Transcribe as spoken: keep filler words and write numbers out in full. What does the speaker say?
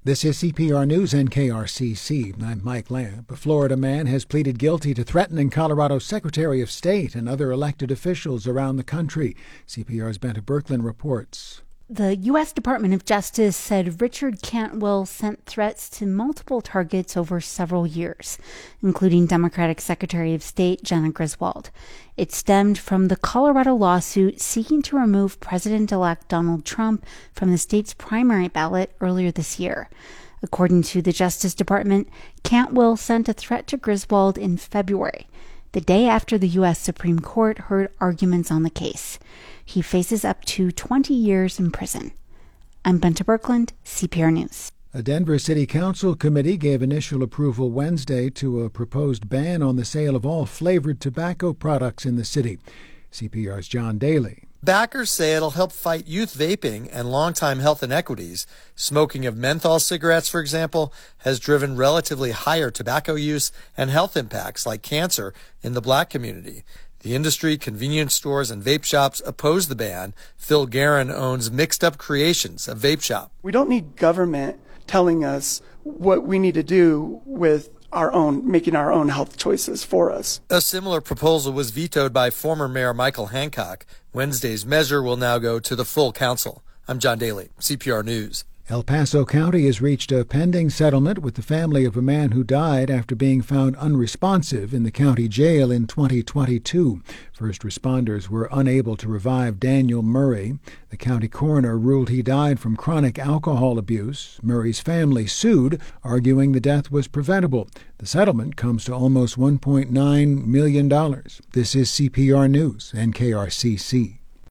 This is C P R News and K R C C. I'm Mike Lamb. A Florida man has pleaded guilty to threatening Colorado's Secretary of State and other elected officials around the country. C P R's Benta Berkland reports. The U S Department of Justice said Richard Cantwell sent threats to multiple targets over several years, including Democratic Secretary of State Jena Griswold. It stemmed from the Colorado lawsuit seeking to remove President-elect Donald Trump from the state's primary ballot earlier this year. According to the Justice Department, Cantwell sent a threat to Griswold in February, the day after the U S Supreme Court heard arguments on the case. He faces up to twenty years in prison. I'm Benta Berkland, C P R News. A Denver City Council committee gave initial approval Wednesday to a proposed ban on the sale of all flavored tobacco products in the city. C P R's John Daly. Backers say it'll help fight youth vaping and longtime health inequities. Smoking of menthol cigarettes, for example, has driven relatively higher tobacco use and health impacts like cancer in the black community. The industry, convenience stores, and vape shops oppose the ban. Phil Guerin owns Mixed Up Creations, a vape shop. We don't need government telling us what we need to do with our own, making our own health choices for us. A similar proposal was vetoed by former Mayor Michael Hancock. Wednesday's measure will now go to the full council. I'm John Daly, C P R News. El Paso County has reached a pending settlement with the family of a man who died after being found unresponsive in the county jail in twenty twenty-two. First responders were unable to revive Daniel Murray. The county coroner ruled he died from chronic alcohol abuse. Murray's family sued, arguing the death was preventable. The settlement comes to almost one point nine million dollars. This is C P R News and K R C C.